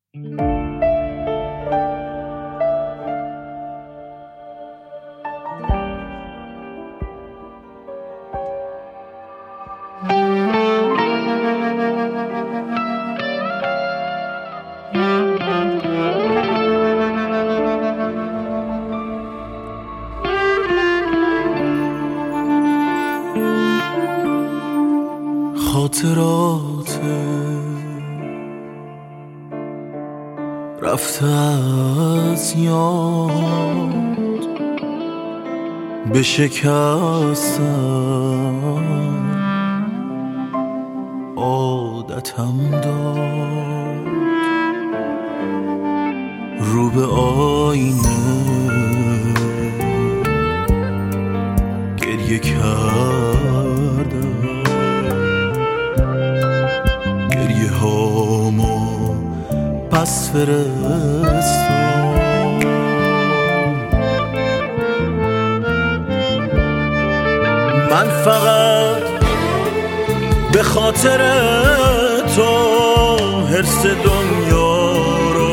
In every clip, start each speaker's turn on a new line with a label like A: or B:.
A: خاطرات رفته از یاد به شکستن عادتم داد، رو به آینه گریه کردم، گریه هامو پس فرستم. من فقط به خاطر تو حرص دنیا رو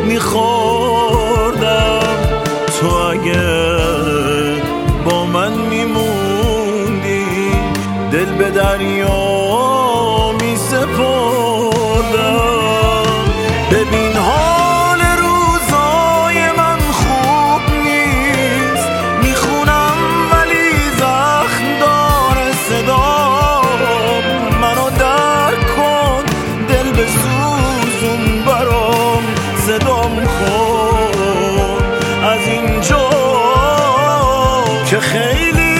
A: میخوردم. تو اگه با من میموندی دل به دریا میسپردم. ببین حال روزای من خوب نیست، میخونم ولی زخم داره صدام. منو درک کن، دل به سوزون برام صدام کن از اینجا که خیلی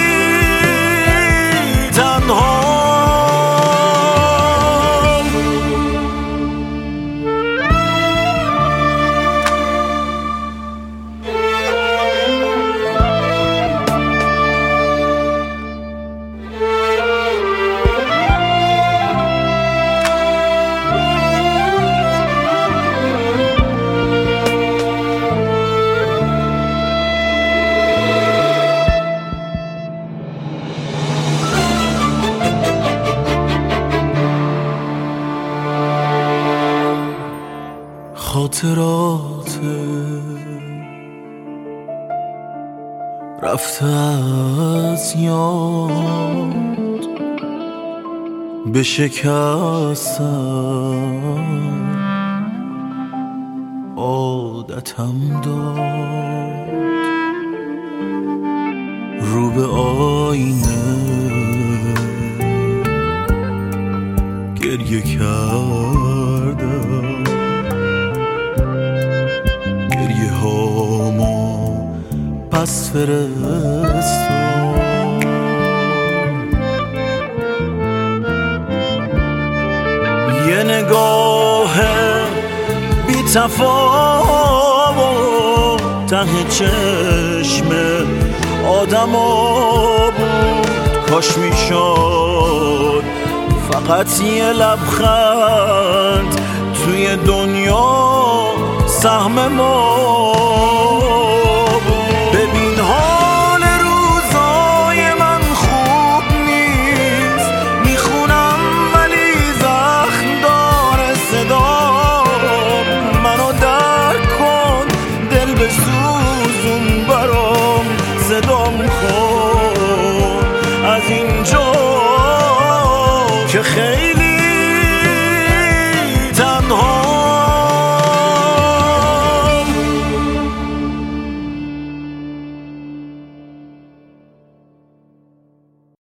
A: تنها. خاطرات رفته از یاد به شکستن عادتم داد، رو به آینه گریه کردم، گریه هامو پس فرستم. یه نگاه بی تفاوت ته چشم آدما بود. کاش میشد فقط یه لبخند توی دنیا سهم ما بود. ببین حال روزای من خوب نیست، میخونم ولی زخم داره صدام. منو درک کن، دل به سوزون برام صدام کن از اینجا که خیلی